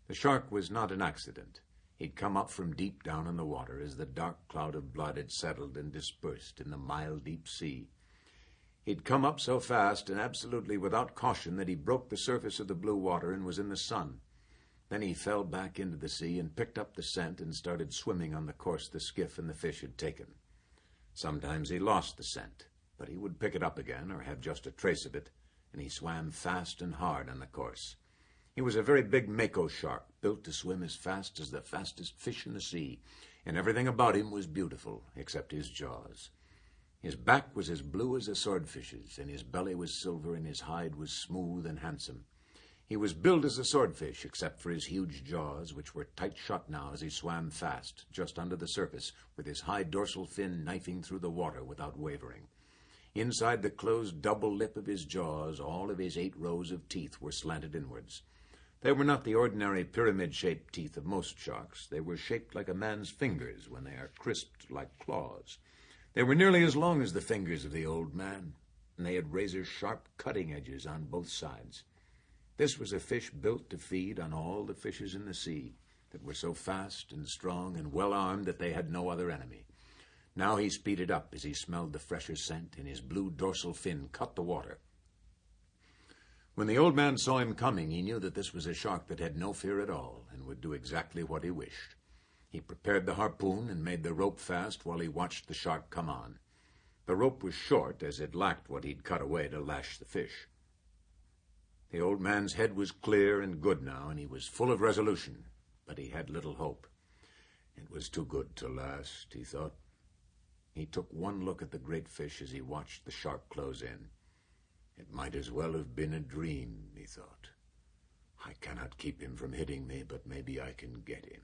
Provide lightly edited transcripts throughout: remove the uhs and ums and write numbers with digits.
The shark was not an accident. He'd come up from deep down in the water as the dark cloud of blood had settled and dispersed in the mile deep sea. He'd come up so fast and absolutely without caution that he broke the surface of the blue water and was in the sun. Then he fell back into the sea and picked up the scent and started swimming on the course the skiff and the fish had taken. Sometimes he lost the scent, but he would pick it up again or have just a trace of it, and he swam fast and hard on the course. He was a very big mako shark, built to swim as fast as the fastest fish in the sea, and everything about him was beautiful except his jaws. His back was as blue as a swordfish's, and his belly was silver, and his hide was smooth and handsome. He was built as a swordfish, except for his huge jaws, which were tight shut now as he swam fast, just under the surface, with his high dorsal fin knifing through the water without wavering. Inside the closed double lip of his jaws, all of his 8 rows of teeth were slanted inwards. They were not the ordinary pyramid-shaped teeth of most sharks. They were shaped like a man's fingers when they are crisped like claws. They were nearly as long as the fingers of the old man, and they had razor-sharp cutting edges on both sides. This was a fish built to feed on all the fishes in the sea that were so fast and strong and well-armed that they had no other enemy. Now he speeded up as he smelled the fresher scent, and his blue dorsal fin cut the water. When the old man saw him coming, he knew that this was a shark that had no fear at all and would do exactly what he wished. He prepared the harpoon and made the rope fast while he watched the shark come on. The rope was short, as it lacked what he'd cut away to lash the fish. The old man's head was clear and good now, and he was full of resolution, but he had little hope. It was too good to last, he thought. He took one look at the great fish as he watched the shark close in. It might as well have been a dream, he thought. I cannot keep him from hitting me, but maybe I can get him.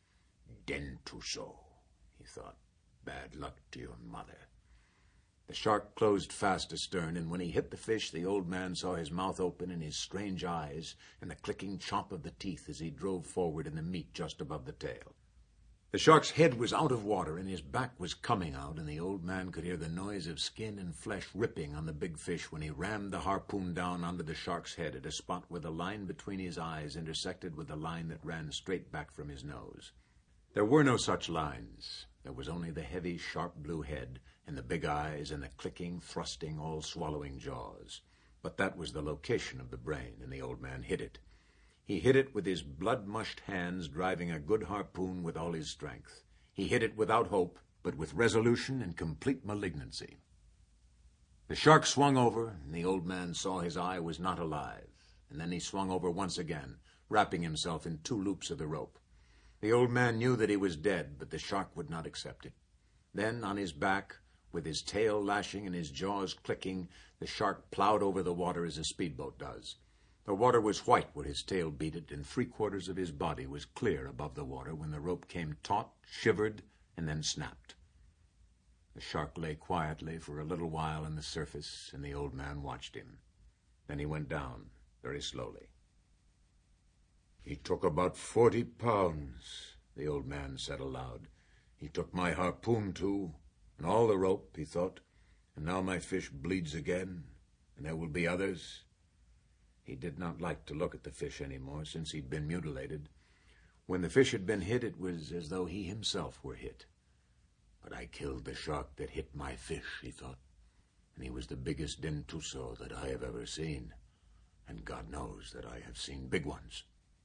Dentuso, he thought. Bad luck to your mother. The shark closed fast astern, and when he hit the fish, the old man saw his mouth open and his strange eyes and the clicking chomp of the teeth as he drove forward in the meat just above the tail. The shark's head was out of water, and his back was coming out, and the old man could hear the noise of skin and flesh ripping on the big fish when he rammed the harpoon down onto the shark's head at a spot where the line between his eyes intersected with the line that ran straight back from his nose. There were no such lines. There was only the heavy, sharp blue head and the big eyes and the clicking, thrusting, all-swallowing jaws. But that was the location of the brain, and the old man hit it. He hit it with his blood-mushed hands, driving a good harpoon with all his strength. He hit it without hope, but with resolution and complete malignancy. The shark swung over, and the old man saw his eye was not alive, and then he swung over once again, wrapping himself in 2 loops of the rope. The old man knew that he was dead, but the shark would not accept it. Then, on his back, with his tail lashing and his jaws clicking, the shark plowed over the water as a speedboat does. The water was white where his tail beat it, and 3/4 of his body was clear above the water when the rope came taut, shivered, and then snapped. The shark lay quietly for a little while on the surface, and the old man watched him. Then he went down, very slowly. He took about 40 pounds, the old man said aloud. He took my harpoon, too, and all the rope, he thought, and now my fish bleeds again, and there will be others. He did not like to look at the fish any more since he'd been mutilated. When the fish had been hit, it was as though he himself were hit. But I killed the shark that hit my fish, he thought, and he was the biggest dentuso that I have ever seen, and God knows that I have seen big ones.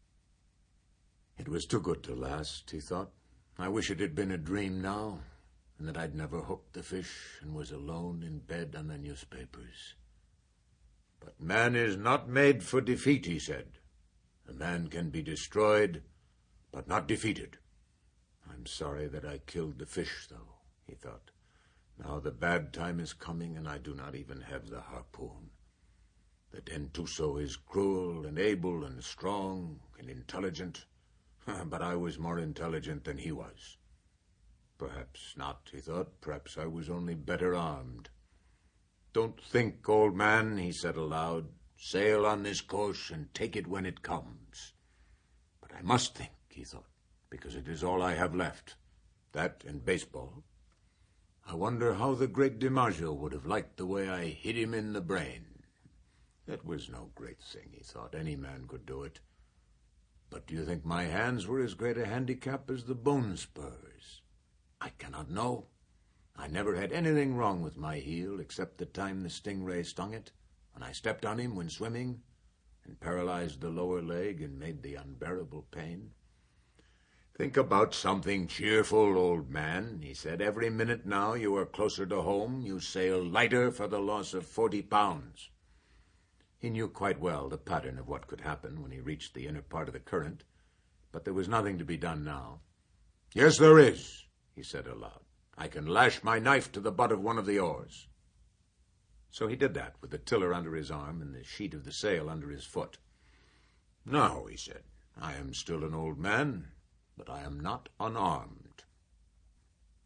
It was too good to last, he thought. I wish it had been a dream now, and that I'd never hooked the fish and was alone in bed on the newspapers. But man is not made for defeat, he said. A man can be destroyed, but not defeated. I'm sorry that I killed the fish, though, he thought. Now the bad time is coming, and I do not even have the harpoon. The dentuso is cruel and able and strong and intelligent, but I was more intelligent than he was. Perhaps not, he thought. Perhaps I was only better armed. Don't think, old man, he said aloud. Sail on this course and take it when it comes. But I must think, he thought, because it is all I have left. That and baseball. I wonder how the great DiMaggio would have liked the way I hit him in the brain. That was no great thing, he thought. Any man could do it. But do you think my hands were as great a handicap as the bone spurs? I cannot know. I never had anything wrong with my heel except the time the stingray stung it, when I stepped on him when swimming, and paralyzed the lower leg and made the unbearable pain. Think about something cheerful, old man, he said. Every minute now you are closer to home. You sail lighter for the loss of 40 pounds. He knew quite well the pattern of what could happen when he reached the inner part of the current, but there was nothing to be done now. Yes, there is, he said aloud. I can lash my knife to the butt of one of the oars. So he did that, with the tiller under his arm and the sheet of the sail under his foot. Now, he said, I am still an old man, but I am not unarmed.